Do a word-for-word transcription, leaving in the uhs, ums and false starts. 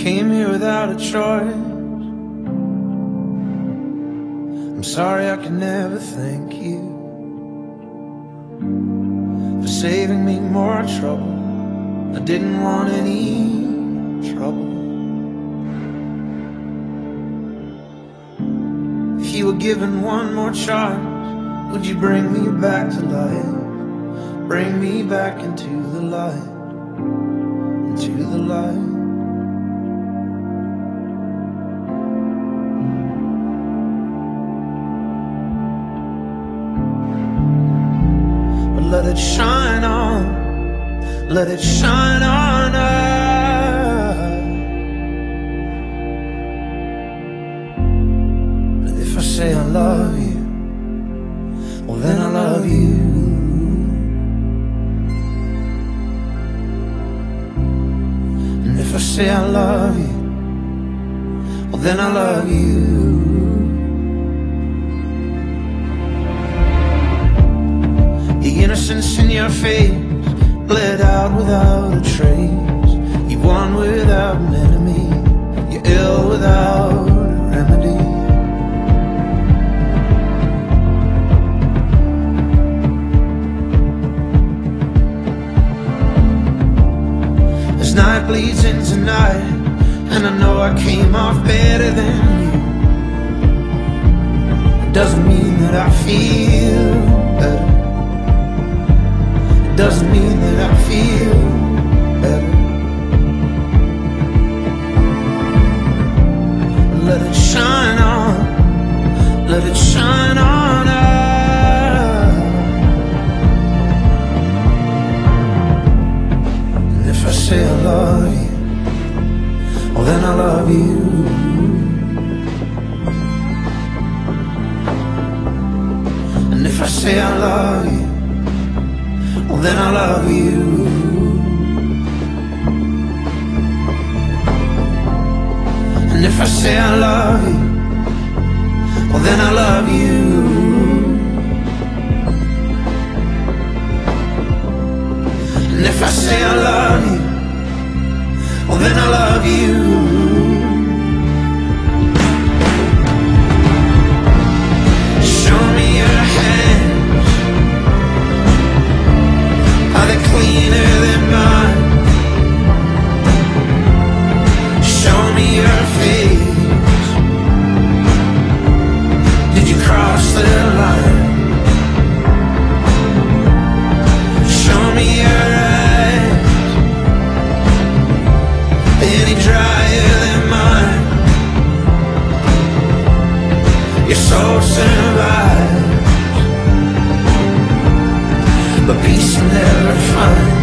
came here without a choice. I'm sorry I can never thank you for saving me more trouble. I didn't want any trouble. If you were given one more chance, would you bring me back to life? Bring me back into the light, into the light. But let it shine on, let it shine on us. And if I say I love you, well then I love you. And if I say I love you, well then I love you. The innocence in your face bled out without a trace. You won without an enemy, you're ill without a remedy. As night bleeds into night, and I know I came off better than you, it doesn't mean that I feel better. It doesn't mean that I feel better. Let it shine on, let it shine on us. And if I say I love you, well then I love you. And if I say I love you, well then I love you. And if I say I love you, well then I love you. And if I say I love you, well then I love you. Show me your hands, are they cleaner than mine? Show me your face, did you cross the line? Show me your eyes, any drier than mine? Your soul survives, but peace will never find.